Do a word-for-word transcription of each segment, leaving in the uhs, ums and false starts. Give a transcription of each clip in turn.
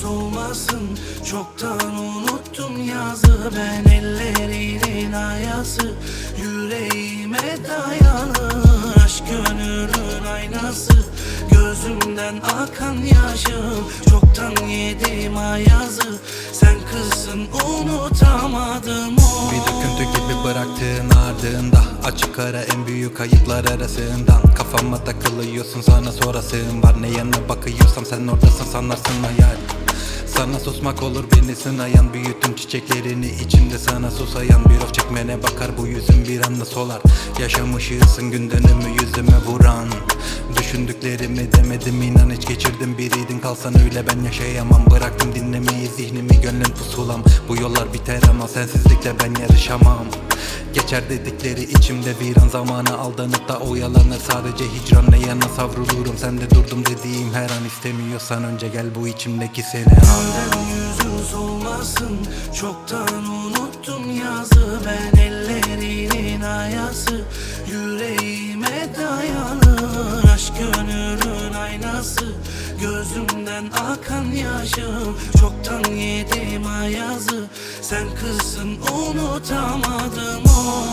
solmasın. Çoktan unuttum yazı, ben ellerinin ayası. Yüreğime dayanır aşk gönlünün aynası. Gözümden akan yaşım, çoktan yedim ayazı. Sen kızsın unutamadım o. Bir döküntü gibi bıraktığın ardında, açık ara en büyük kayıplar arasından. Kafama takılıyorsun, sana sorasın var. Ne yana bakıyorsam sen oradasın sanarsın hayal. Sana susmak olur beni sınayan, büyüttüm çiçeklerini içimde sana susayan. Bir of çekmene bakar bu yüzün bir anda solar. Yaşamışısın gün dönümü yüzüme vuran. Düşündüklerimi demedim inan, hiç geçirdim biriydin, kalsan öyle ben yaşayamam. Bıraktım dinlemeyi zihnimi, gönlün pusulam. Bu yollar biter ama sensizlikle ben yarışamam. Geçer dedikleri içimde viran, zamanı aldanıp da oyalanır sadece hicran. Ne yana savrulurum sende durdum dediğim her an. İstemiyorsan önce gel bu içimdeki seni al. Neden yüzün solmasın, çoktan unuttum yazı. Ben ellerinin ayası, yüreğime dayanır aşk gönlünün aynası. Gözümden akan yaşım, çoktan yedim ayazı. Sen kızsın unutamadım o.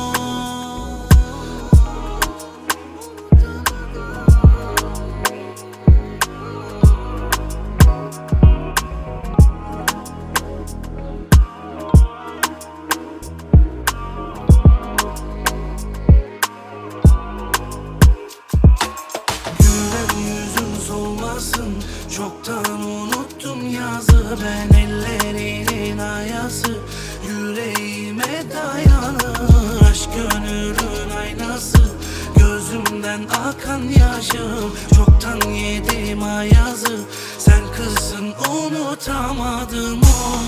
Çoktan unuttum yazı, ben ellerinin ayası. Yüreğime dayanır aşk gönlünün aynası. Gözümden akan yaşım, çoktan yedim ayazı. Sen kızsın unutamadım o.